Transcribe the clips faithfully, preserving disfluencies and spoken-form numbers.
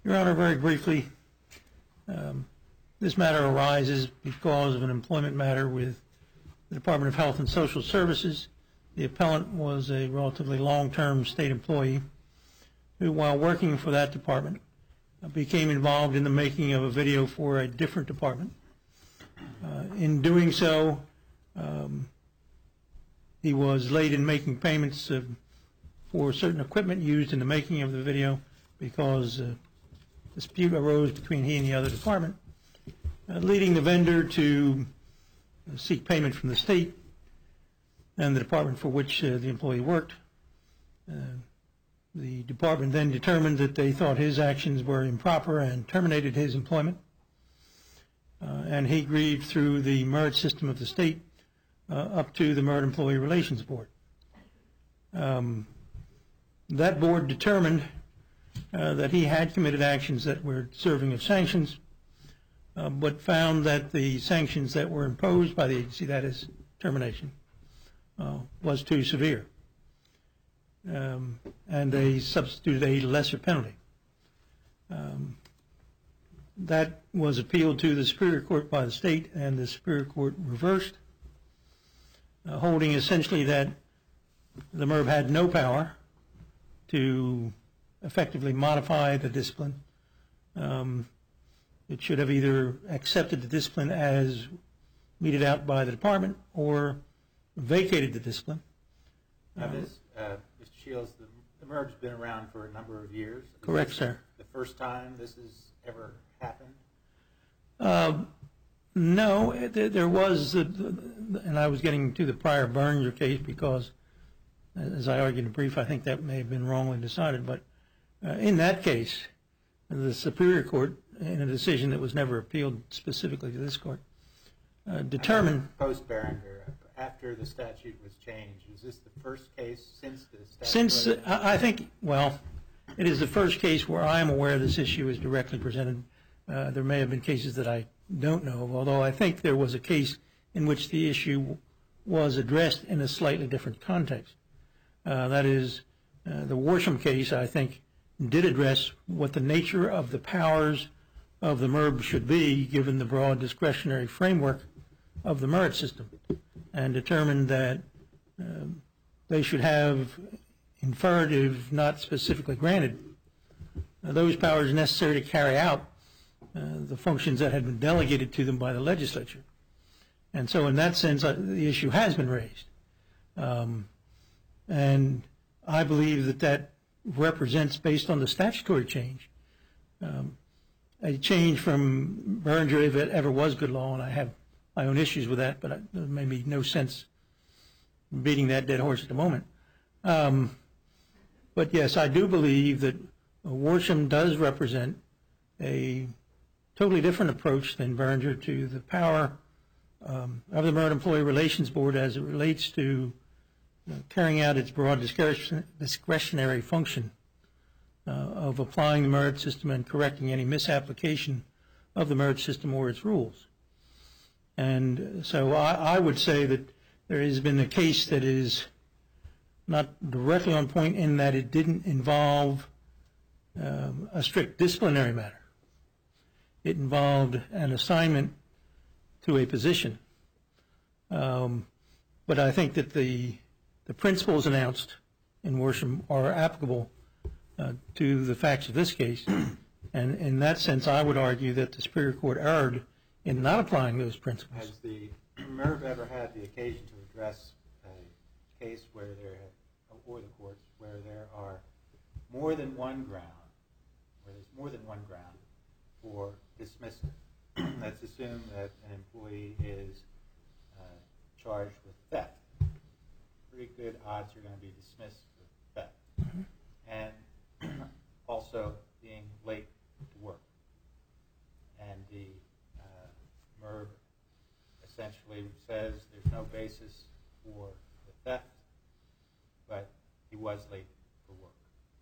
Your Honor, very briefly, um, this matter arises because of an employment matter with the Department of Health and Social Services. The appellant was a relatively long-term state employee who, while working for that department, uh, became involved in the making of a video for a different department. Uh, in doing so, um, he was late in making payments uh, for certain equipment used in the making of the video because a dispute arose between he and the other department, uh, leading the vendor to uh, seek payment from the state and the department for which uh, the employee worked. Uh, the department then determined that they thought his actions were improper and terminated his employment. Uh, and he grieved through the merit system of the state uh, up to the Merit Employee Relations Board. Um, that board determined uh, that he had committed actions that were deserving of sanctions, uh, but found that the sanctions that were imposed by the agency, that is termination, uh, was too severe. Um, and they substituted a lesser penalty. Um, that was appealed to the Superior Court by the state, and the Superior Court reversed, uh, holding essentially that the M E R B had no power to effectively modify the discipline. Um, it should have either accepted the discipline as meted out by the department or vacated the discipline. Now, this, uh, Mister Shields, the, the M E R B's been around for a number of years. Is Correct, sir. The first time this has ever happened? Uh, no, it, there was, uh, and I was getting to the prior Berninger case because, as I argued in brief, I think that may have been wrongly decided. But uh, in that case, the Superior Court, in a decision that was never appealed specifically to this court, uh, determined. Post Berninger, after the statute was changed, is this the first case since the statute? Since uh, I think, well, it is the first case where I am aware this issue is directly presented. Uh, there may have been cases that I don't know of, although I think there was a case in which the issue was addressed in a slightly different context. Uh, that is, uh, the Worsham case, I think, did address what the nature of the powers of the M E R B should be given the broad discretionary framework of the merit system, and determined that um, they should have inferred, if not specifically granted, uh, those powers necessary to carry out uh, the functions that had been delegated to them by the legislature. And so in that sense, uh, the issue has been raised. Um, and I believe that that represents, based on the statutory change, um, a change from Berninger, if it ever was good law, and I have my own issues with that, but I, there may be no sense beating that dead horse at the moment. Um, but yes, I do believe that Worsham does represent a totally different approach than Berninger to the power um, of the Merit Employee Relations Board as it relates to uh, carrying out its broad discretion, discretionary function uh, of applying the merit system and correcting any misapplication of the merit system or its rules. And so I, I would say that there has been a case that is not directly on point in that it didn't involve um, a strict disciplinary matter. It involved an assignment to a position. Um, but I think that the, the principles announced in Worsham are applicable uh, to the facts of this case. And in that sense, I would argue that the Superior Court erred in not applying those principles. Has the M E R B ever had the occasion to address a case where there, have, or the courts, where there are more than one ground, where there's more than one ground for dismissal? Let's assume that an employee is uh, charged with theft. Pretty good odds you're going to be dismissed for theft. Mm-hmm. And also being late to work. And the uh, M E R B essentially says there's no basis for the theft, but he was late for work.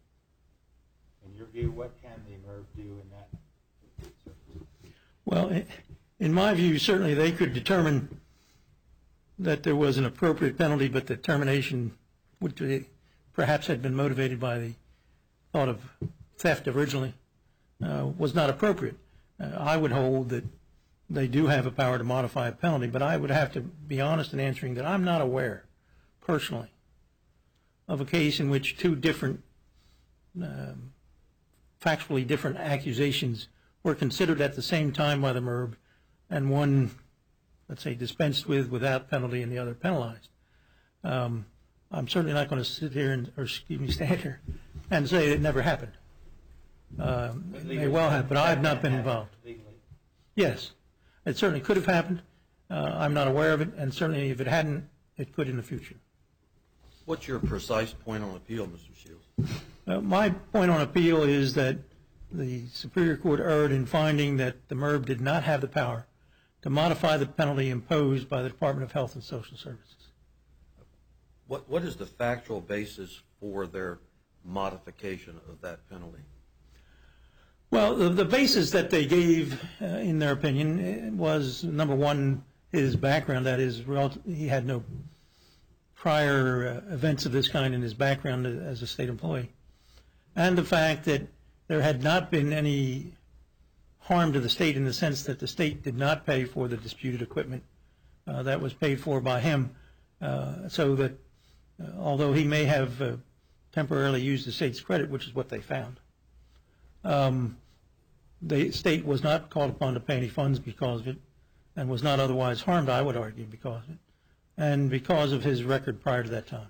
In your view, what can the M E R B do in that circumstance? Well, in my view, certainly they could determine that there was an appropriate penalty, but the termination would perhaps had been motivated by the thought of theft originally. uh, was not appropriate. Uh, I would hold that they do have a power to modify a penalty, but I would have to be honest in answering that I'm not aware, personally, of a case in which two different, um, factually different accusations were considered at the same time by the M E R B, and one, let's say, dispensed with without penalty and the other penalized. Um, I'm certainly not going to sit here and, or excuse me, stand here and say it never happened. Uh, it may well have, but I've not been involved. Yes, it certainly could have happened. Uh, I'm not aware of it, and certainly if it hadn't, it could in the future. What's your precise point on appeal, Mister Shields? Uh, my point on appeal is that the Superior Court erred in finding that the M E R B did not have the power to modify the penalty imposed by the Department of Health and Social Services. What, what is the factual basis for their modification of that penalty? Well, the, the basis that they gave, uh, in their opinion, was, number one, his background. That is, he had no prior uh, events of this kind in his background as a state employee. And the fact that there had not been any harm to the state in the sense that the state did not pay for the disputed equipment uh, that was paid for by him, uh, so that uh, although he may have uh, temporarily used the state's credit, which is what they found, um, the state was not called upon to pay any funds because of it, and was not otherwise harmed, I would argue, because of it, and because of his record prior to that time.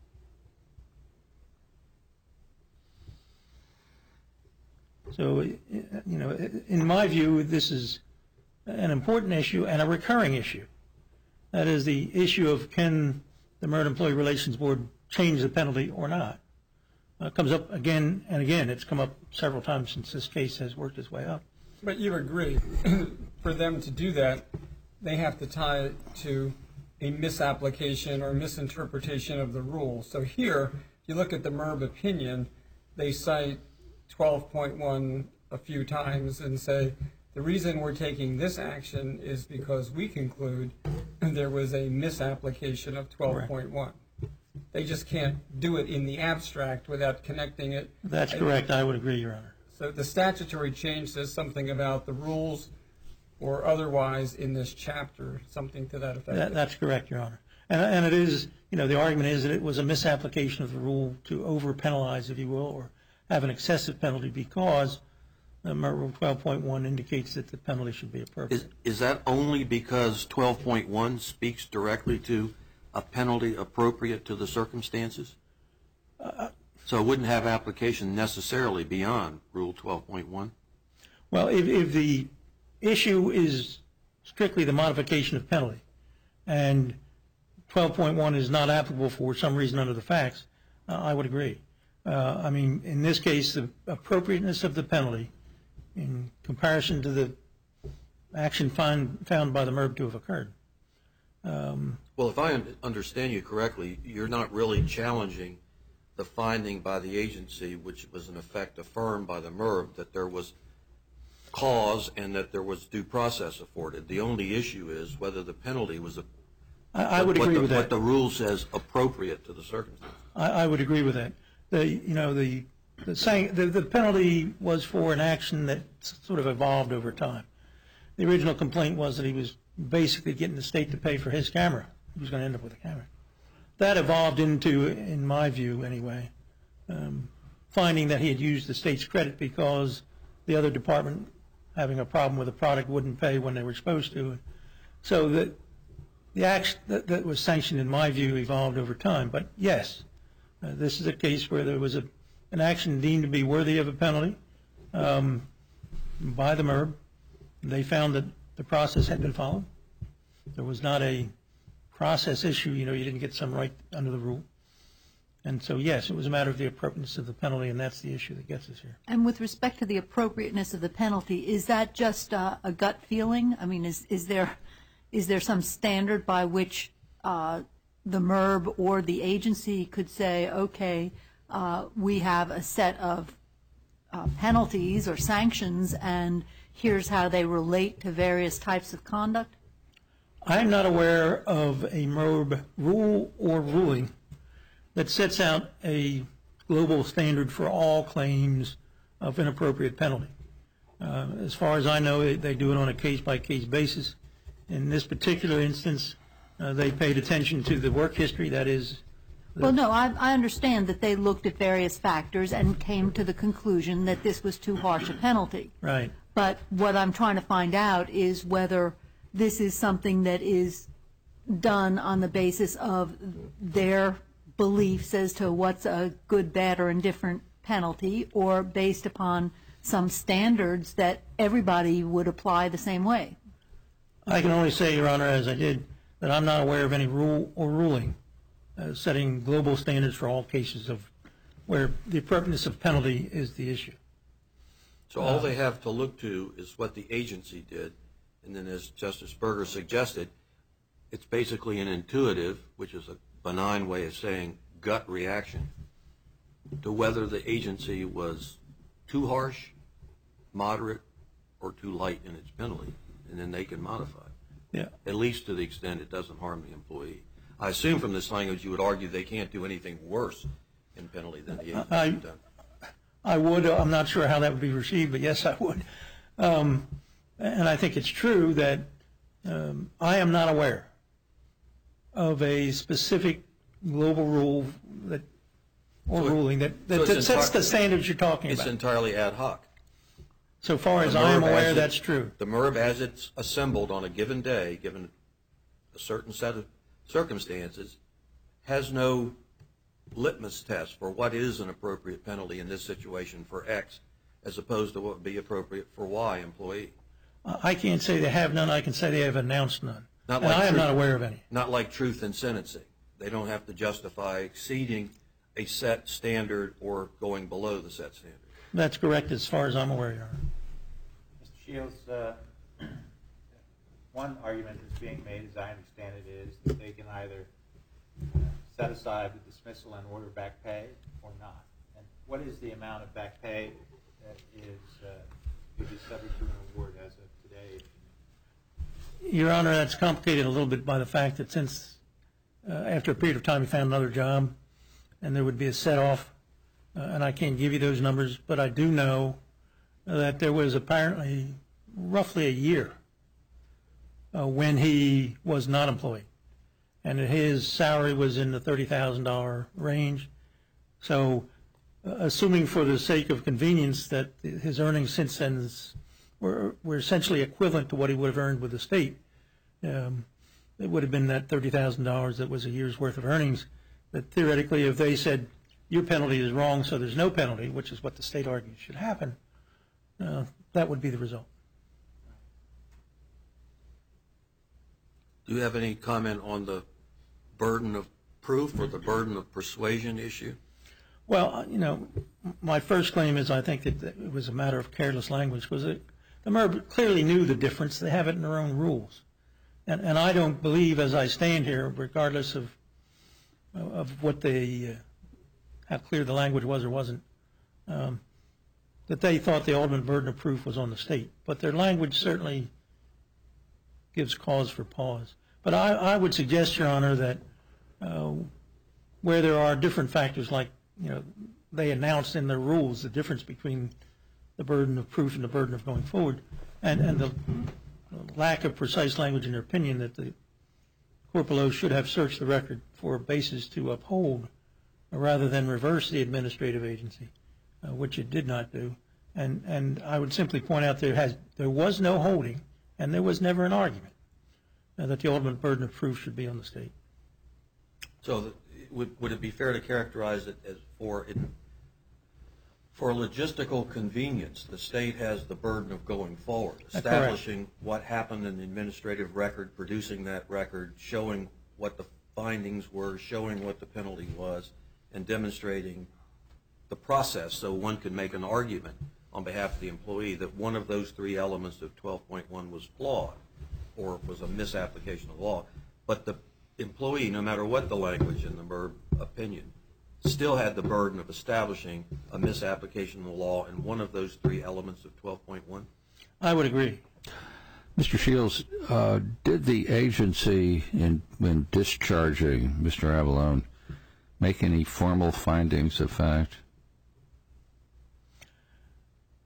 So, you know, in my view, this is an important issue and a recurring issue. That is the issue of can the M E R B Employee Relations Board change the penalty or not. Uh, it comes up again and again. It's come up several times since this case has worked its way up. But you agree, for them to do that, they have to tie it to a misapplication or misinterpretation of the rule. So here, if you look at the M E R B opinion, they cite twelve point one a few times and say, the reason we're taking this action is because we conclude there was a misapplication of twelve point one. They just can't do it in the abstract without connecting it. That's correct. I would agree, Your Honor. So the statutory change says something about the rules or otherwise in this chapter, something to that effect. That, that's correct, Your Honor. And, and it is, you know, the argument is that it was a misapplication of the rule to over-penalize, if you will, or have an excessive penalty because uh, Rule twelve point one indicates that the penalty should be appropriate. Is, is that only because twelve point one speaks directly to a penalty appropriate to the circumstances? Uh, so it wouldn't have application necessarily beyond Rule twelve point one? Well, if, if the issue is strictly the modification of penalty and twelve point one is not applicable for some reason under the facts, uh, I would agree. Uh, I mean, in this case, the appropriateness of the penalty in comparison to the action find, found by the M E R B to have occurred. Um, well, if I un understand you correctly, you're not really challenging the finding by the agency, which was in effect affirmed by the M E R B, that there was cause and that there was due process afforded. The only issue is whether the penalty was a, I, I would what agree the, with that. What the rule says appropriate to the circumstances. I, I would agree with that. The, you know, the, the, saying, the, the penalty was for an action that sort of evolved over time. The original complaint was that he was basically getting the state to pay for his camera. He was going to end up with a camera. That evolved into, in my view anyway, um, finding that he had used the state's credit because the other department, having a problem with a product, wouldn't pay when they were supposed to. So the, the action that, that was sanctioned, in my view, evolved over time. But yes, uh, this is a case where there was a, an action deemed to be worthy of a penalty um, by the M E R B. They found that the process had been followed. There was not a process issue. You know, you didn't get some right under the rule. And so, yes, it was a matter of the appropriateness of the penalty, and that's the issue that gets us here. And with respect to the appropriateness of the penalty, is that just uh, a gut feeling? I mean, is, is there is there some standard by which uh, the M E R B or the agency could say, okay, uh, we have a set of uh, penalties or sanctions, and here's how they relate to various types of conduct? I'm not aware of a M E R B rule or ruling that sets out a global standard for all claims of inappropriate penalty. Uh, as far as I know, they, they do it on a case-by-case basis. In this particular instance, uh, they paid attention to the work history, that is. Well, no, I, I understand that they looked at various factors and came to the conclusion that this was too harsh a penalty. Right. But what I'm trying to find out is whether this is something that is done on the basis of their beliefs as to what's a good, bad, or indifferent penalty, or based upon some standards that everybody would apply the same way. I can only say, Your Honor, as I did, that I'm not aware of any rule or ruling uh, setting global standards for all cases of where the appropriateness of penalty is the issue. So all they have to look to is what the agency did, and then as Justice Berger suggested, it's basically an intuitive, which is a benign way of saying gut reaction, to whether the agency was too harsh, moderate, or too light in its penalty, and then they can modify it, Yeah. at least to the extent it doesn't harm the employee. I assume from this language you would argue they can't do anything worse in penalty than the agency I- has done. I would. I'm not sure how that would be received, but yes, I would. Um, and I think it's true that um, I am not aware of a specific global rule that or So it- ruling that, so that, it's that sets entire- the standards you're talking It's about. entirely ad hoc. So far as The I am M R B, aware, as it- that's true. The M R B, as it's assembled on a given day, given a certain set of circumstances, has no litmus test for what is an appropriate penalty in this situation for X, as opposed to what would be appropriate for Y employee. I can't say they have none. I can say they have announced none. Not and like I am truth- not aware of any. Not like truth in sentencing. They don't have to justify exceeding a set standard or going below the set standard. That's correct as far as I'm aware, Your Honor. Mister Shields, uh, one argument that's being made, as I understand it, is that they can either uh, set aside the dismissal and order back pay or not. And what is the amount of back pay that is uh, to be subject to an award as of today? Your Honor, that's complicated a little bit by the fact that since uh, after a period of time he found another job and there would be a set-off, uh, and I can't give you those numbers, but I do know that there was apparently roughly a year uh, when he was not employed, and that his salary was in the thirty thousand dollars range. So uh, assuming for the sake of convenience that his earnings since then is, were, were essentially equivalent to what he would have earned with the state, um, it would have been that thirty thousand dollars that was a year's worth of earnings. That theoretically, if they said your penalty is wrong, so there's no penalty, which is what the state argues should happen, uh, that would be the result. Do you have any comment on the burden of proof or the burden of persuasion issue? Well, uh, you know, my first claim is I think that it was a matter of careless language, because the M R B clearly knew the difference. They have it in their own rules. And, and I don't believe, as I stand here, regardless of of what they, uh, how clear the language was or wasn't, um, that they thought the ultimate burden of proof was on the state. But their language certainly gives cause for pause. But I, I would suggest, Your Honor, that uh, where there are different factors, like, you know, they announced in their rules the difference between the burden of proof and the burden of going forward, and, and the lack of precise language in their opinion, that the court below should have searched the record for a basis to uphold rather than reverse the administrative agency, uh, which it did not do. And and I would simply point out there has there was no holding, and there was never an argument uh, that the ultimate burden of proof should be on the state. So the, would, would it be fair to characterize it as for it, for logistical convenience, the state has the burden of going forward, That's establishing correct. What happened in the administrative record, producing that record, showing what the findings were, showing what the penalty was, and demonstrating the process so one could make an argument on behalf of the employee that one of those three elements of twelve point one was flawed or was a misapplication of law. But the employee, no matter what the language in the M R B opinion, still had the burden of establishing a misapplication of the law in one of those three elements of twelve point one? I would agree. Mister Shields, uh, did the agency, in, when discharging Mister Avallone, make any formal findings of fact?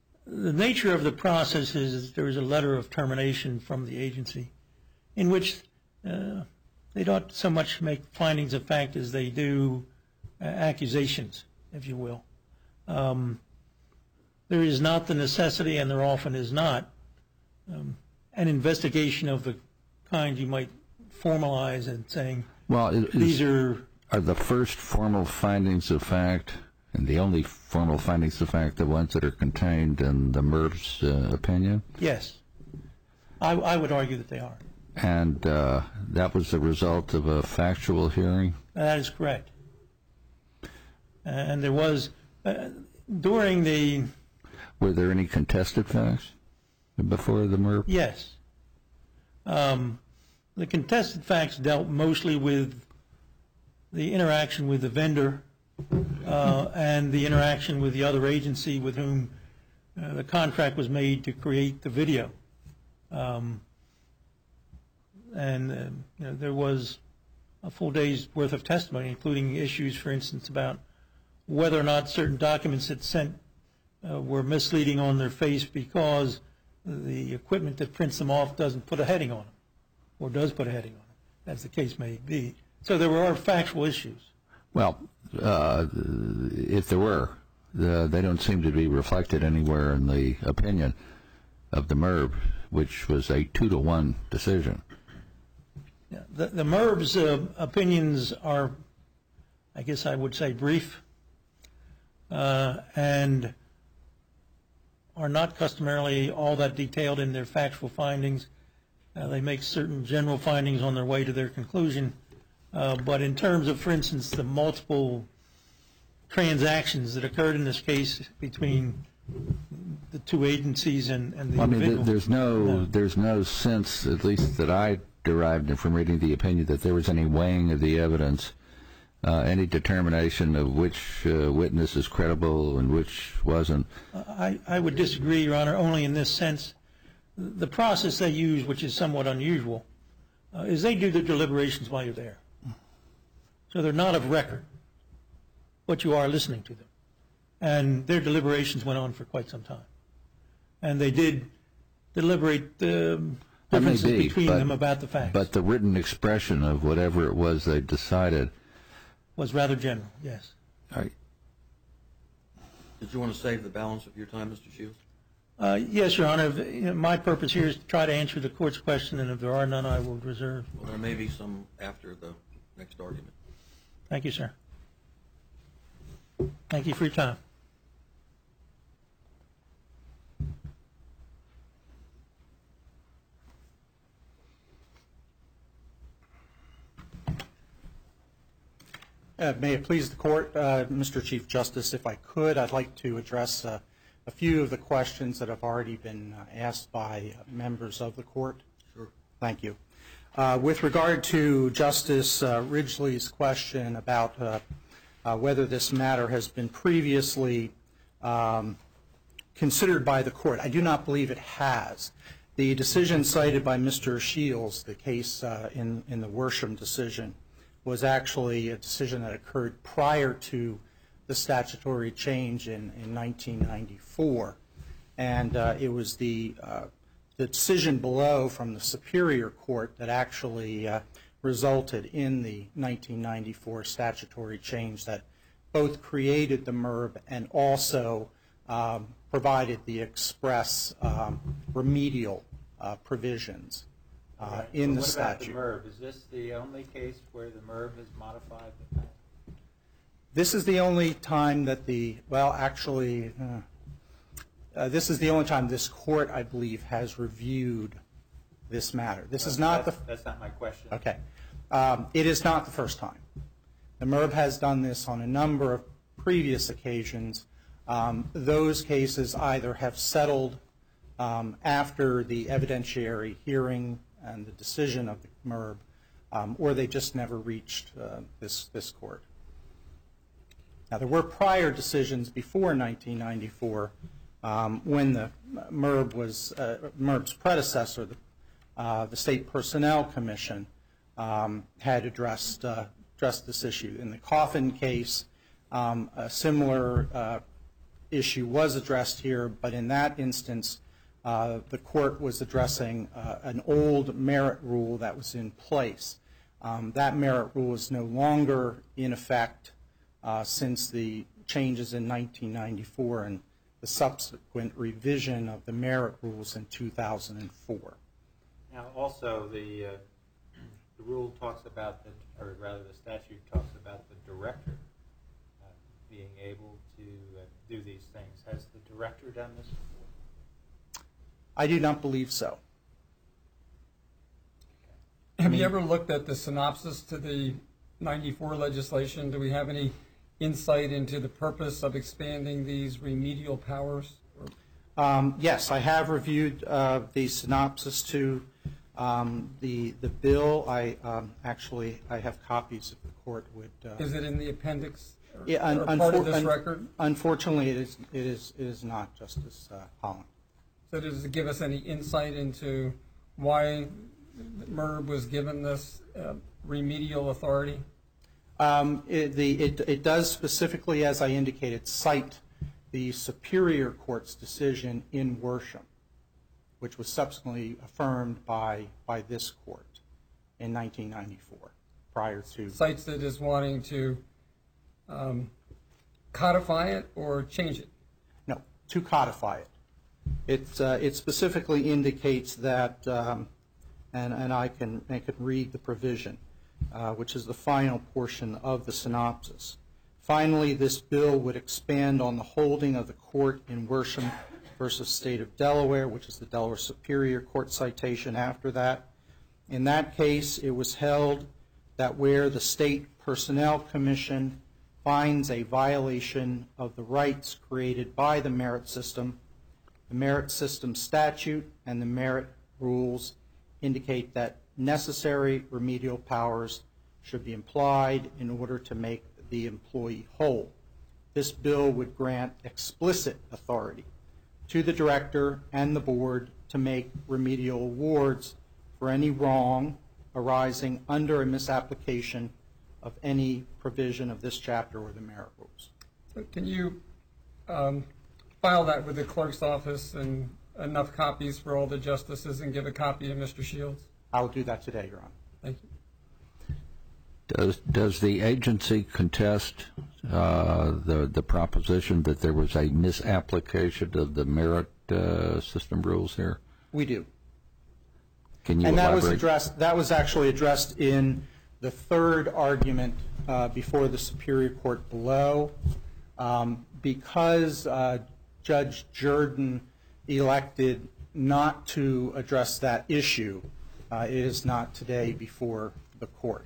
the nature of the process is there is a letter of termination from the agency in which uh, they don't so much make findings of fact as they do uh, accusations, if you will. Um, there is not the necessity, and there often is not, um, an investigation of the kind you might formalize and saying, well, is, these are... Are the first formal findings of fact and the only formal findings of fact the ones that are contained in the M I R B's uh, opinion? Yes. I, I would argue that they are. And uh, that was the result of a factual hearing? That is correct. And there was, uh, during the... Were there any contested facts before the M I R B? Yes. Um, the contested facts dealt mostly with the interaction with the vendor uh, and the interaction with the other agency with whom uh, the contract was made to create the video. Um, and uh, you know, there was a full day's worth of testimony, including issues, for instance, about whether or not certain documents it sent uh, were misleading on their face because the equipment that prints them off doesn't put a heading on them, or does put a heading on them, as the case may be. So there were factual issues. Well, uh, if there were, the, they don't seem to be reflected anywhere in the opinion of the M I R B, which was a two to one decision. Yeah, the, the M I R B's uh, opinions are, I guess I would say, brief uh, and are not customarily all that detailed in their factual findings. Uh, they make certain general findings on their way to their conclusion. Uh, but in terms of, for instance, the multiple transactions that occurred in this case between the two agencies and, and the I mean, individual. there's no, no, there's no sense, at least that I derived from reading the opinion, that there was any weighing of the evidence, uh, any determination of which uh, witness is credible and which wasn't. I, I would disagree, Your Honor, only in this sense. The process they use, which is somewhat unusual, uh, is they do their deliberations while you're there. So they're not of record, but you are listening to them. And their deliberations went on for quite some time. And they did deliberate the um, differences be, between but, them about the facts. But the written expression of whatever it was they decided was rather general, yes. All right. Did you want to save the balance of your time, Mister Shields? Uh, yes, Your Honor. You know, my purpose here is to try to answer the court's question, and if there are none, I will reserve. Well, there may be some after the next argument. Thank you, sir. Thank you for your time. Uh, may it please the court, uh, Mister Chief Justice, if I could, I'd like to address uh, a few of the questions that have already been uh, asked by uh, members of the court. Sure. Thank you. Uh, with regard to Justice uh, Ridgely's question about uh, uh, whether this matter has been previously um, considered by the court, I do not believe it has. The decision cited by Mister Shields, the case uh, in, in the Worsham decision, was actually a decision that occurred prior to the statutory change in, in nineteen ninety-four. And uh, it was the, uh, the decision below from the Superior Court that actually uh, resulted in the nineteen ninety-four statutory change that both created the M I R B and also um, provided the express um, remedial uh, provisions uh, Right. in But the what about the statute. M I R B? Is this the only case where the M I R B has modified the past? This is the only time that the, well, actually, uh, uh, this is the only time this court, I believe, has reviewed this matter. This is not the, That's, that's not my question. okay. Um, it is not the first time. The M I R B has done this on a number of previous occasions. Um, those cases either have settled um, after the evidentiary hearing and the decision of the M I R B, um, or they just never reached uh, this, this court. Now, there were prior decisions before nineteen ninety-four um, when the M I R B was, uh, M I R B's predecessor, the, uh, the State Personnel Commission, um, had addressed, uh, addressed this issue. In the Coffin case, um, a similar uh, issue was addressed here, but in that instance, uh, the court was addressing uh, an old merit rule that was in place. Um, that merit rule is no longer in effect uh, since the changes in nineteen ninety-four and the subsequent revision of the merit rules in two thousand four. Now, also, the, uh, the rule talks about, the, or rather the statute talks about the director uh, being able to uh, do these things. Has the director done this before? I do not believe so. Have you ever looked at the synopsis to the ninety-four legislation? Do we have any insight into the purpose of expanding these remedial powers? Um, yes, I have reviewed uh, the synopsis to um, the the bill. I um, actually I have copies if the court would. Uh, Is it in the appendix? Or, yeah, un- or part of unfor- this un- record? Unfortunately, it is it is it is not, Justice uh, Holland. So does it give us any insight into why M E R B was given this uh, remedial authority? Um, it, the, it, it does specifically, as I indicated, cite the Superior Court's decision in Worsham, which was subsequently affirmed by, by this court in nineteen ninety-four, prior to... Cites it as wanting to um, codify it or change it? No, to codify it. It, uh, it specifically indicates that, um, and, and I can, I can read the provision, Uh, which is the final portion of the synopsis. Finally, this bill would expand on the holding of the court in Worsham versus State of Delaware, which is the Delaware Superior Court citation after that. In that case, it was held that where the State Personnel Commission finds a violation of the rights created by the merit system, the merit system statute and the merit rules indicate that necessary remedial powers should be applied in order to make the employee whole. This bill would grant explicit authority to the director and the board to make remedial awards for any wrong arising under a misapplication of any provision of this chapter or the merit rules. So can you um, file that with the clerk's office and enough copies for all the justices and give a copy to Mister Shields? I will do that today, Your Honor. Thank you. Does does the agency contest uh, the the proposition that there was a misapplication of the merit uh, system rules here? We do. Can you and that elaborate? was addressed. That was actually addressed in the third argument uh, before the Superior Court below, um, because uh, Judge Jordan elected not to address that issue. Uh, it is not today before the court.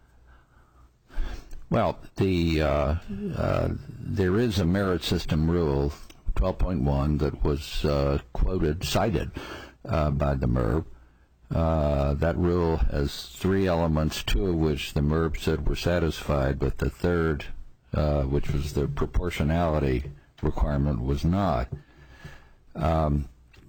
Well, the uh, uh, there is a merit system rule, twelve point one, that was uh, quoted, cited uh, by the M E R B. Uh, that rule has three elements, two of which the M E R B said were satisfied, but the third, uh, which was the proportionality requirement, was not. Um,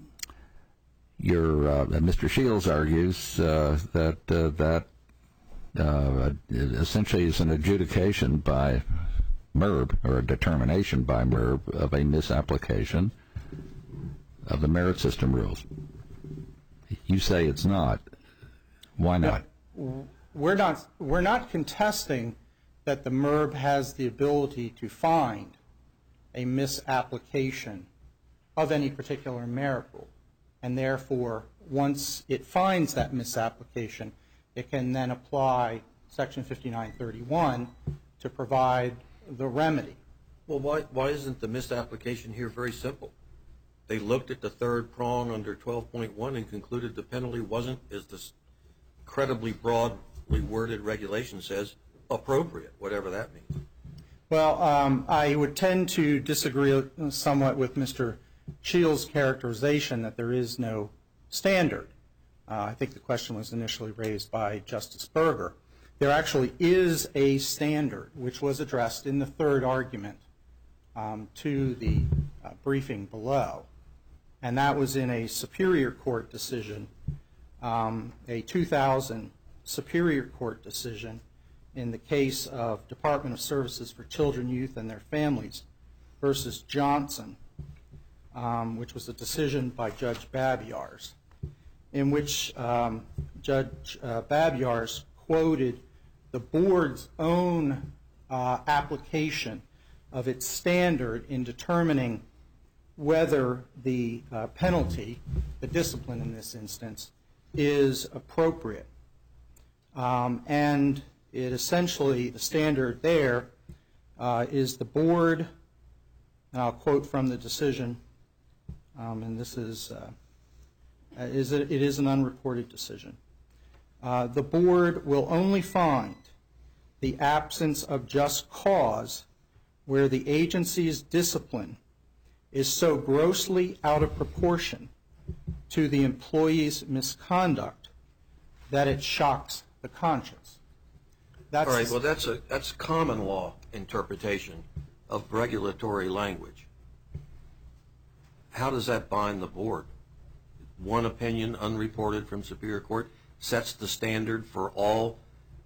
your uh, Mister Shields argues uh, that uh, that uh, essentially is an adjudication by M E R B, or a determination by M E R B of a misapplication of the merit system rules. You say it's not. Why not? We're not. We're not contesting that the M E R B has the ability to find a misapplication of any particular merit rule, and therefore, once it finds that misapplication, it can then apply Section fifty-nine thirty-one to provide the remedy. Well, why, why isn't the misapplication here very simple? They looked at the third prong under twelve point one and concluded the penalty wasn't, as this incredibly broadly worded regulation says, appropriate, whatever that means. Well, um, I would tend to disagree somewhat with Mister Shields' characterization that there is no standard. Uh, I think the question was initially raised by Justice Berger. There actually is a standard which was addressed in the third argument um, to the uh, briefing below, and that was in a Superior Court decision, um, a two thousand Superior Court decision in the case of Department of Services for Children, Youth, and Their Families versus Johnson, um, which was a decision by Judge Babiars, in which um, Judge uh, Babiars quoted the board's own uh, application of its standard in determining whether the uh, penalty, the discipline in this instance, is appropriate. Um, and it essentially, the standard there uh, is the board, and I'll quote from the decision, um, and this is, uh, is it, it is an unreported decision. Uh, the board will only find the absence of just cause where the agency's discipline is so grossly out of proportion to the employee's misconduct that it shocks the conscience. That's All right, well, that's a that's common law interpretation of regulatory language. How does that bind the board? One opinion unreported from Superior Court sets the standard for all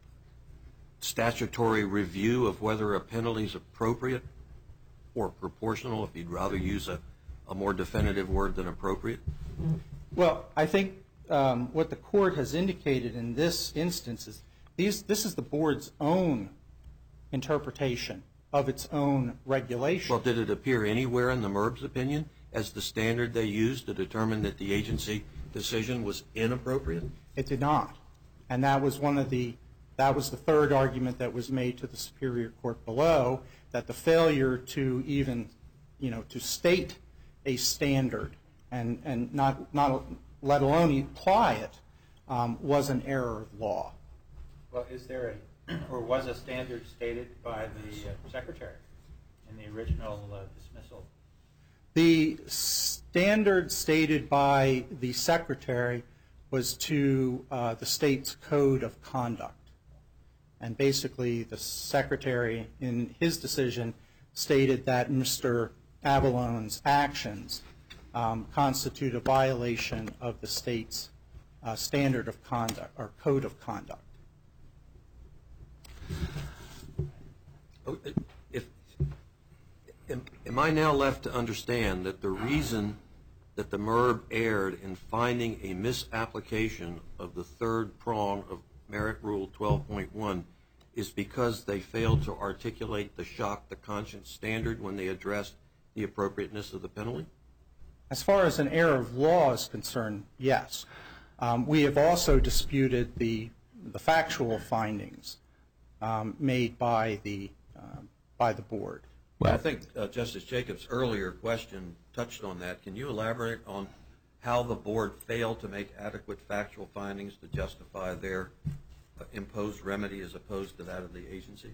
statutory review of whether a penalty is appropriate or proportional, if you'd rather use a, a more definitive word than appropriate? Well, I think um, what the court has indicated in this instance is these, this is the board's own interpretation of its own regulation. Well, did it appear anywhere in the M E R B's opinion as the standard they used to determine that the agency decision was inappropriate? It did not. And that was one of the, that was the third argument that was made to the Superior Court below, that the failure to even, you know, to state a standard and, and not, not let alone apply it um, was an error of law. Well, is there a, or was a standard stated by the uh, Secretary in the original uh, dismissal? The standard stated by the Secretary was to uh, the state's code of conduct. And basically the Secretary in his decision stated that Mister Avalone's actions um, constitute a violation of the state's uh, standard of conduct or code of conduct. If, am, am I now left to understand that the reason that the M E R B erred in finding a misapplication of the third prong of Merit Rule twelve point one is because they failed to articulate the shock the conscience standard when they addressed the appropriateness of the penalty? As far as an error of law is concerned, yes. Um, we have also disputed the, the factual findings um, made by the, uh, by the board. Well, I think uh, Justice Jacobs' earlier question touched on that. Can you elaborate on how the board failed to make adequate factual findings to justify their uh, imposed remedy as opposed to that of the agency?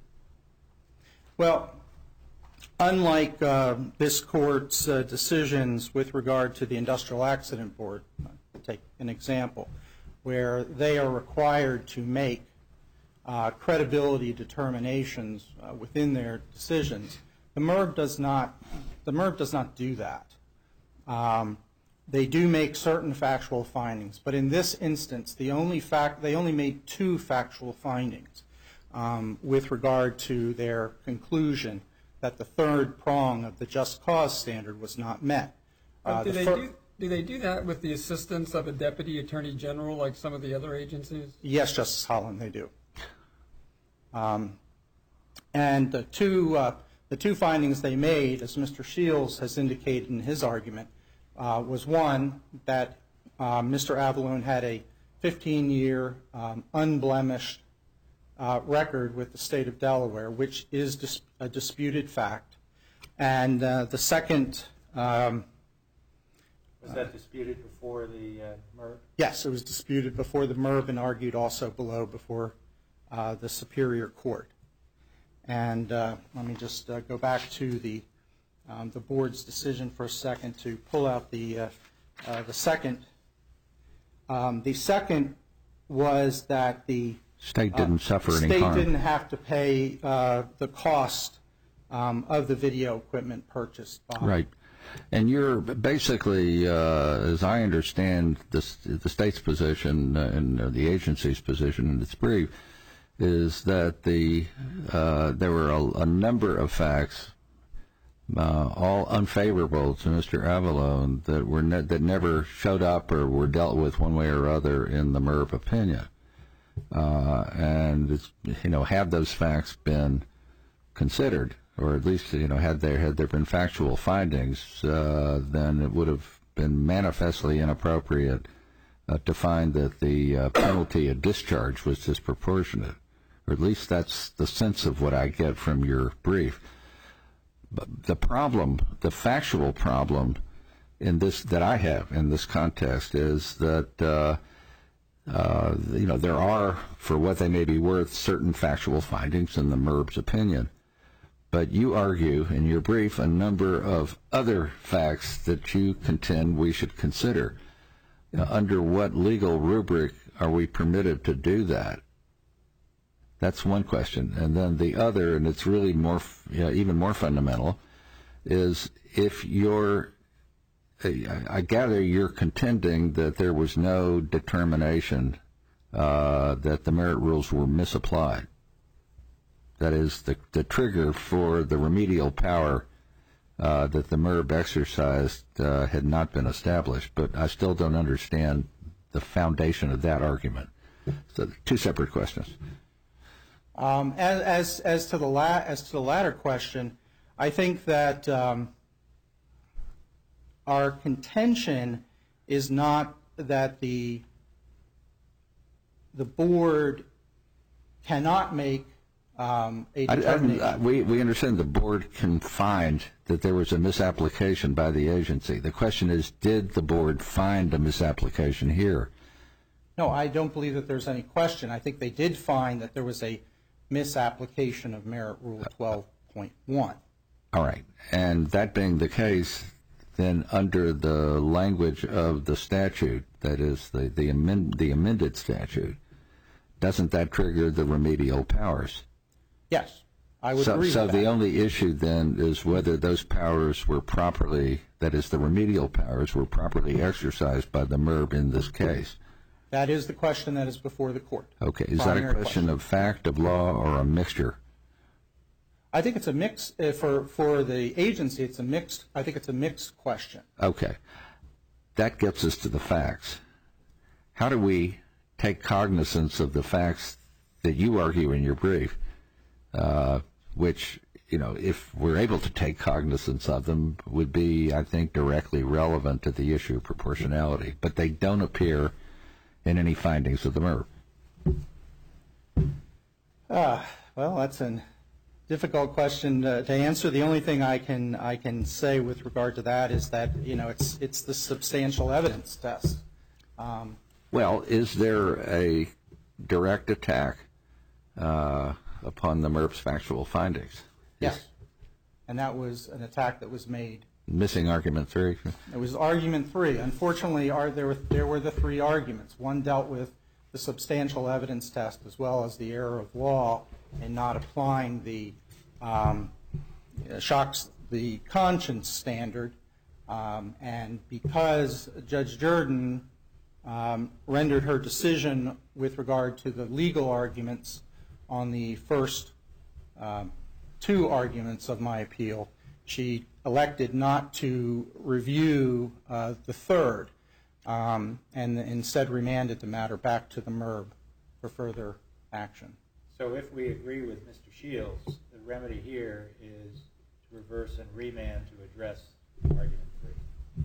Well, unlike uh, this court's uh, decisions with regard to the Industrial Accident Board, I'll take an example, where they are required to make uh, credibility determinations uh, within their decisions, the M E R B does not. The M E R B does not do that. Um, they do make certain factual findings, but in this instance, the only fact they only made two factual findings um, with regard to their conclusion that the third prong of the just cause standard was not met. Uh, do, the they fir- do, do they do that with the assistance of a deputy attorney general like some of the other agencies? Yes, Justice Holland, they do. Um, and the two, uh, the two findings they made, as Mister Shields has indicated in his argument, uh, was one, that uh, Mister Avalone had a fifteen-year um, unblemished uh, record with the state of Delaware, which is dis- a disputed fact. And uh, the second... Um, was that disputed before the uh, M E R B? Yes, it was disputed before the M E R B and argued also below before uh, the Superior Court. And uh, let me just uh, go back to the um, the board's decision for a second to pull out the uh, uh, the second. Um, the second was that the State didn't uh, suffer any state harm. didn't have to pay uh, the cost um, of the video equipment purchased by. Right. And you're basically, uh, as I understand this, the state's position uh, and uh, the agency's position in its brief, is that the uh, there were a, a number of facts uh, all unfavorable to Mister Avalone that were ne- that never showed up or were dealt with one way or other in the M I R B opinion. Uh, and it's, you know, had those facts been considered, or at least, you know, had there had there been factual findings, uh, then it would have been manifestly inappropriate uh, to find that the uh, penalty of discharge was disproportionate, or at least that's the sense of what I get from your brief. But the problem, the factual problem in this that I have in this context is that uh, uh, you know, there are, for what they may be worth, certain factual findings in the M I R B's opinion. But you argue in your brief a number of other facts that you contend we should consider. Now, under what legal rubric are we permitted to do that? That's one question. And then the other, and it's really more, you know, even more fundamental, is if you're, I gather you're contending that there was no determination uh, that the merit rules were misapplied. That is, the, the trigger for the remedial power uh, that the M I R B exercised uh, had not been established, but I still don't understand the foundation of that argument. So two separate questions. Um, as, as, as, to the la- as to the latter question, I think that um, our contention is not that the, the board cannot make Um, a determination. I, I, we, we understand the board can find that there was a misapplication by the agency. The question is, did the board find a misapplication here? No, I don't believe that there's any question. I think they did find that there was a misapplication of Merit Rule twelve point one. All right. And that being the case, then under the language of the statute, that is the, the, amend, the amended statute, doesn't that trigger the remedial powers? Yes, I would so, agree so with that. So the only issue then is whether those powers were properly, that is the remedial powers, were properly exercised by the M I R B in this case. That is the question that is before the court. Okay. Is that a question, question of fact, of law, or a mixture? I think it's a mix. Uh, for, for the agency, it's a mixed, I think it's a mixed question. Okay. That gets us to the facts. How do we take cognizance of the facts that you argue in your brief, uh, which, you know, if we're able to take cognizance of them, would be, I think, directly relevant to the issue of proportionality, but they don't appear in any findings of the M I R B. Uh, well, that's a difficult question to, to answer. The only thing I can I can say with regard to that is that, you know, it's it's the substantial evidence test. Um, Well, is there a direct attack uh, upon the M I R B's factual findings? Yes. And that was an attack that was made. Missing argument three? It was argument three. Unfortunately, are, there, were, there were the three arguments. One dealt with the substantial evidence test as well as the error of law in not applying the um, shocks the conscience standard. Um, and because Judge Jordan Um, rendered her decision with regard to the legal arguments on the first um, two arguments of my appeal, she elected not to review uh, the third um, and instead remanded the matter back to the M I R B for further action. So if we agree with Mister Shields, the remedy here is to reverse and remand to address argument three.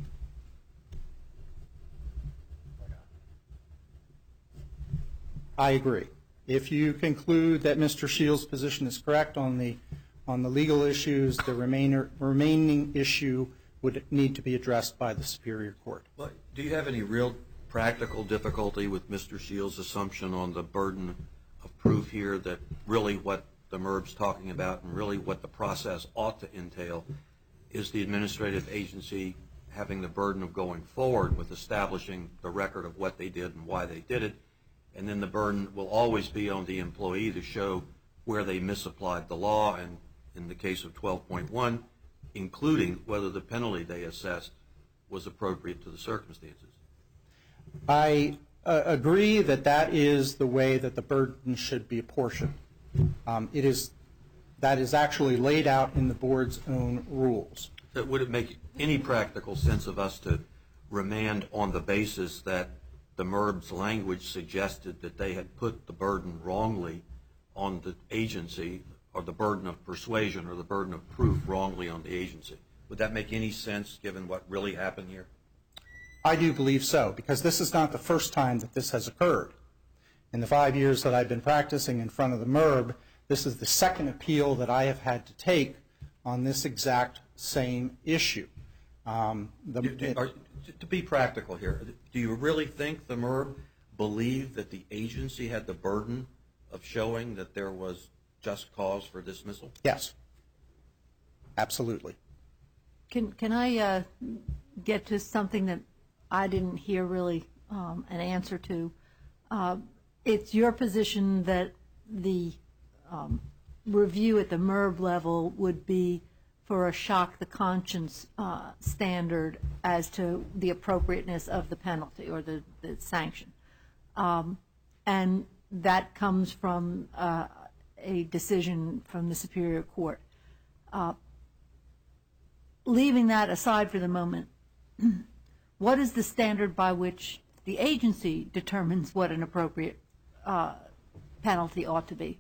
I agree. If you conclude that Mister Shields' position is correct on the on the legal issues, the remainder, remaining issue would need to be addressed by the Superior Court. Well, do you have any real practical difficulty with Mister Shields' assumption on the burden of proof here that really what the M I R B's talking about and really what the process ought to entail is the administrative agency having the burden of going forward with establishing the record of what they did and why they did it, and then the burden will always be on the employee to show where they misapplied the law, and in the case of twelve point one, including whether the penalty they assessed was appropriate to the circumstances? I uh, agree that that is the way that the burden should be apportioned. Um, it is that is actually laid out in the board's own rules. So would it make any practical sense of us to remand on the basis that the M E R B's language suggested that they had put the burden wrongly on the agency, or the burden of persuasion or the burden of proof wrongly on the agency? Would that make any sense given what really happened here? I do believe so, because this is not the first time that this has occurred. In the five years that I've been practicing in front of the M E R B, this is the second appeal that I have had to take on this exact same issue. Um, the, Do- do- are- To be practical here, do you really think the M E R B believed that the agency had the burden of showing that there was just cause for dismissal? Yes, absolutely. Can can I uh, get to something that I didn't hear really um, an answer to? Uh, it's your position that the um, review at the M E R B level would be for a shock the conscience uh, standard as to the appropriateness of the penalty or the, the sanction. Um, and that comes from uh, a decision from the Superior Court. Uh, leaving that aside for the moment, what is the standard by which the agency determines what an appropriate uh, penalty ought to be?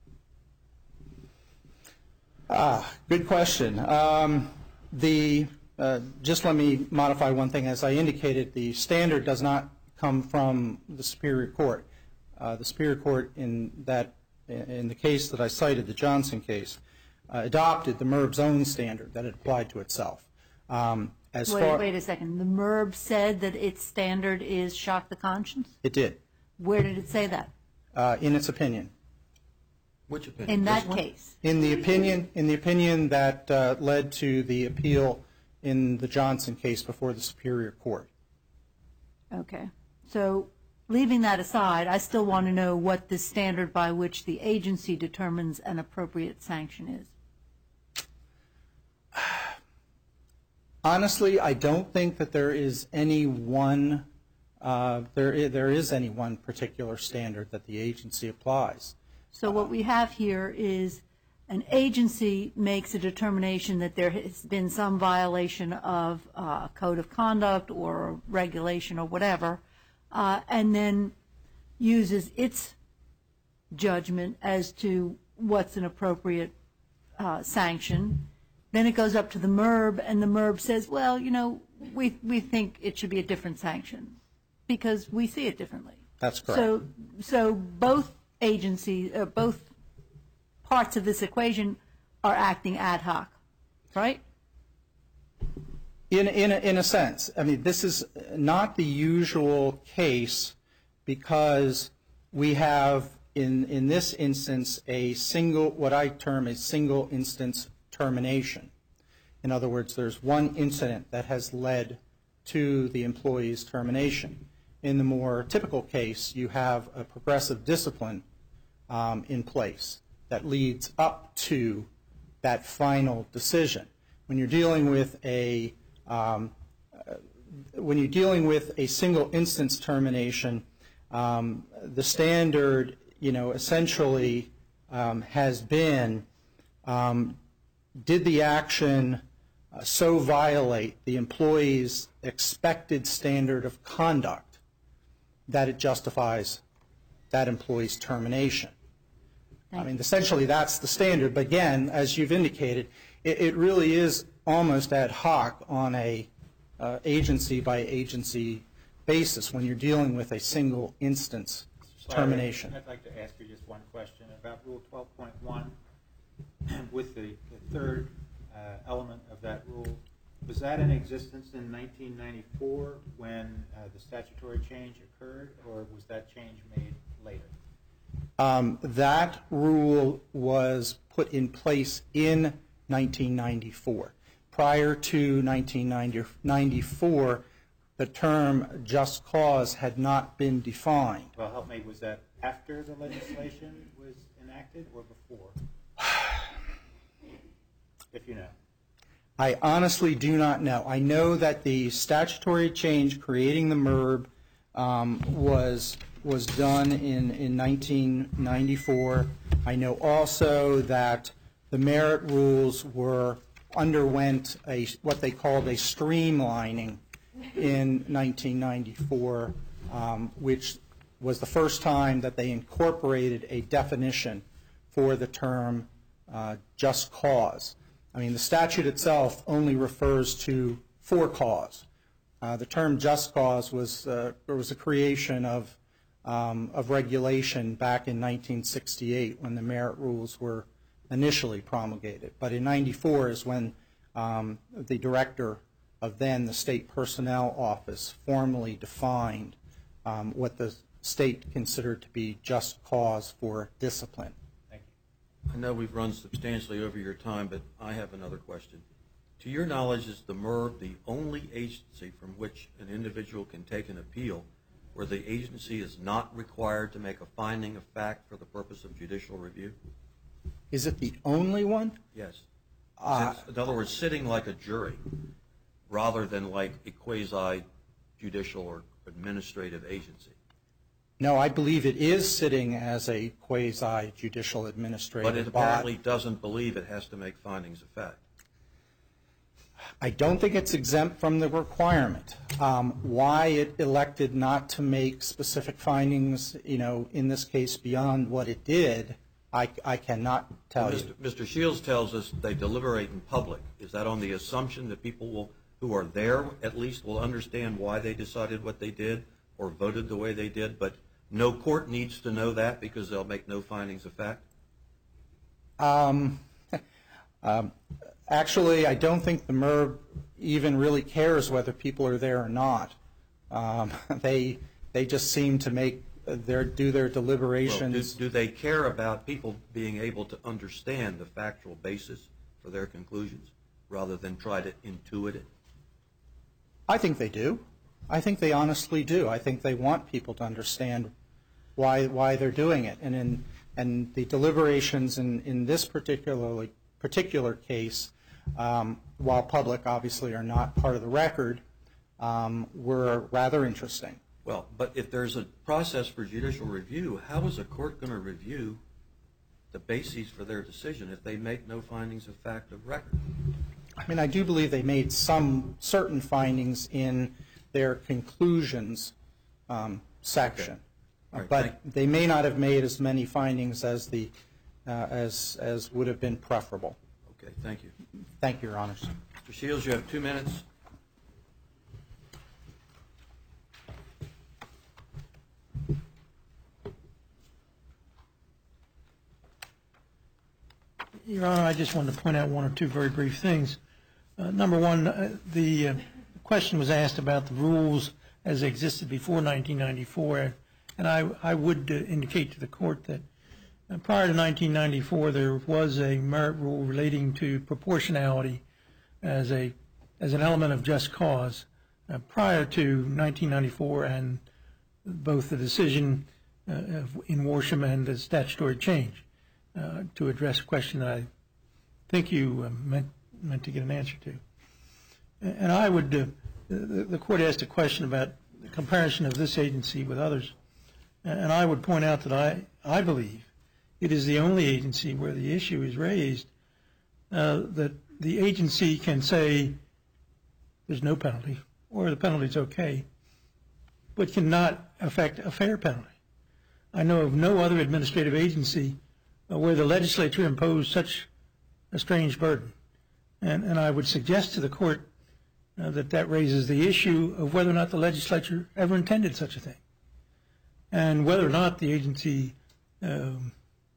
Ah, good question. Um, the uh, just let me modify one thing. As I indicated, the standard does not come from the Superior Court. Uh, the Superior Court, in that in the case that I cited, the Johnson case, uh, adopted the M E R B's own standard that it applied to itself. Um, as Wait, far, wait a second. The M E R B said that its standard is shock the conscience? it did, Where did it say that? uh, in its opinion. Which opinion? In that This one? case? In the opinion, in the opinion that uh, led to the appeal in the Johnson case before the Superior Court. Okay. So leaving that aside, I still want to know what the standard by which the agency determines an appropriate sanction is. Honestly, I don't think that there is any one, uh, there, is, there is any one particular standard that the agency applies. So what we have here is an agency makes a determination that there has been some violation of uh, a code of conduct or regulation or whatever, uh, and then uses its judgment as to what's an appropriate uh, sanction. Then it goes up to the M E R B, and the M E R B says, well, you know, we, we think it should be a different sanction because we see it differently. That's correct. So, so both agencies, uh, both parts of this equation are acting ad hoc, right? In, in, a, in a sense. I mean, this is not the usual case because we have, in, in this instance, a single, what I term a single instance termination. In other words, there's one incident that has led to the employee's termination. In the more typical case, you have a progressive discipline um, in place that leads up to that final decision. When you're dealing with a um, uh, when you're dealing with a single instance termination, um, the standard, you know, essentially um, has been, um, did the action uh, so violate the employee's expected standard of conduct that it justifies that employee's termination? I mean, essentially that's the standard, but again, as you've indicated, it, it really is almost ad hoc on a uh, agency by agency basis when you're dealing with a single instance termination. I'd like to ask you just one question about Rule twelve point one with the, the third uh, element of that rule. Was that in existence in nineteen ninety-four when uh, the statutory change occurred, or was that change made later? Um, that rule was put in place in nineteen ninety-four. Prior to nineteen ninety-four, the term just cause had not been defined. Well, help me, was that after the legislation was enacted or before? If you know. I honestly do not know. I know that the statutory change creating the M E R B um, was was done in, in nineteen ninety-four. I know also that the merit rules were underwent a what they called a streamlining in nineteen ninety-four, um, which was the first time that they incorporated a definition for the term uh, just cause. I mean, the statute itself only refers to for cause. Uh, the term just cause was uh, there was a creation of um, of regulation back in nineteen sixty-eight when the merit rules were initially promulgated. But in ninety-four is when um, the director of then the State Personnel Office formally defined um, what the state considered to be just cause for discipline. Thank you. I know we've run substantially over your time, but I have another question. To your knowledge, is the M E R B the only agency from which an individual can take an appeal where the agency is not required to make a finding of fact for the purpose of judicial review? Is it the only one? Yes. Uh, In other words, sitting like a jury rather than like a quasi-judicial or administrative agency. No, I believe it is sitting as a quasi-judicial administrative But it body. apparently doesn't believe it has to make findings of fact. I don't think it's exempt from the requirement. Um, why it elected not to make specific findings, you know, in this case beyond what it did, I, I cannot tell Well, you. Mister Shields tells us they deliberate in public. Is that on the assumption that people will, who are there at least will understand why they decided what they did or voted the way they did, but no court needs to know that because they'll make no findings of fact? Um, um, actually, I don't think the M E R B even really cares whether people are there or not. Um, they they just seem to make their do their Well, do, deliberations. do they care about people being able to understand the factual basis for their conclusions rather than try to intuit it? I think they do. I think they honestly do. I think they want people to understand why why they're doing it. And in and the deliberations in, in this particularly particular case, um, while public obviously are not part of the record, um, were rather interesting. Well, but if there's a process for judicial review, how is a court going to review the bases for their decision if they make no findings of fact of record? I mean, I do believe they made some certain findings in their conclusions um, section, Okay. All right, but thank- they may not have made as many findings as the uh, as as would have been preferable. Okay, thank you. Thank you, Your Honors. Mister Shields, you have two minutes. Your Honor, I just wanted to point out one or two very brief things. Uh, number one, uh, the uh, question was asked about the rules as they existed before nineteen ninety-four, and I, I would uh, indicate to the court that uh, prior to nineteen ninety-four, there was a merit rule relating to proportionality as a as an element of just cause uh, prior to nineteen ninety-four, and both the decision uh, of, in Worsham and the statutory change. Uh, to address a question that I think you uh, meant, meant to get an answer to. And I would, uh, the, the court asked a question about the comparison of this agency with others, and I would point out that I, I believe it is the only agency where the issue is raised uh, that the agency can say there's no penalty or the penalty is okay, but cannot affect a fair penalty. I know of no other administrative agency Uh, where the legislature imposed such a strange burden. And, and I would suggest to the court uh, that that raises the issue of whether or not the legislature ever intended such a thing, and whether or not the agency um,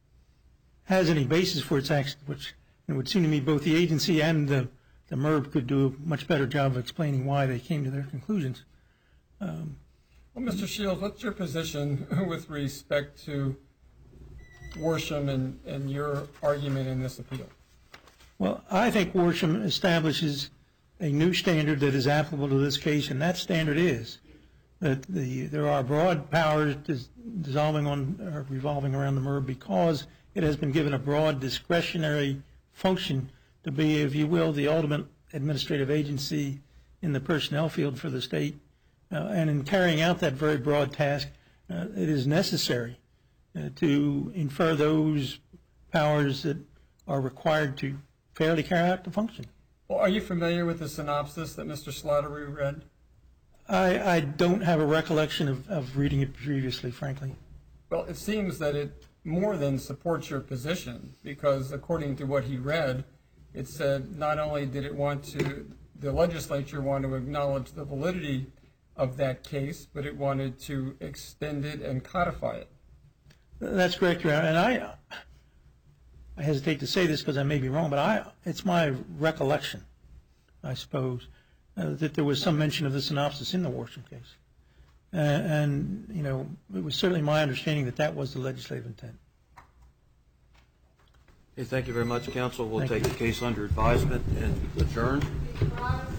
has any basis for its action, which it would seem to me both the agency and the, the M E R B could do a much better job of explaining why they came to their conclusions. Um, Well, Mister Shields, what's your position with respect to Worsham and, and your argument in this appeal? Well, I think Worsham establishes a new standard that is applicable to this case, and that standard is that the there are broad powers dis, dissolving on or revolving around the M E R B because it has been given a broad discretionary function to be, if you will, the ultimate administrative agency in the personnel field for the state. Uh, and in carrying out that very broad task, uh, it is necessary uh, to infer those powers that are required to fairly carry out the function. Well, are you familiar with the synopsis that Mister Slattery read? I, I don't have a recollection of, of reading it previously, frankly. Well, it seems that it more than supports your position, because according to what he read, it said not only did it want to, the legislature want to acknowledge the validity of that case, but it wanted to extend it and codify it. That's correct, Your Honor. And I, I hesitate to say this because I may be wrong, but I, it's my recollection, I suppose, uh, that there was some mention of the synopsis in the Worsham case. Uh, and, you know, it was certainly my understanding that that was the legislative intent. Okay, thank you very much, counsel. We'll Thank take you. the case under advisement and adjourn.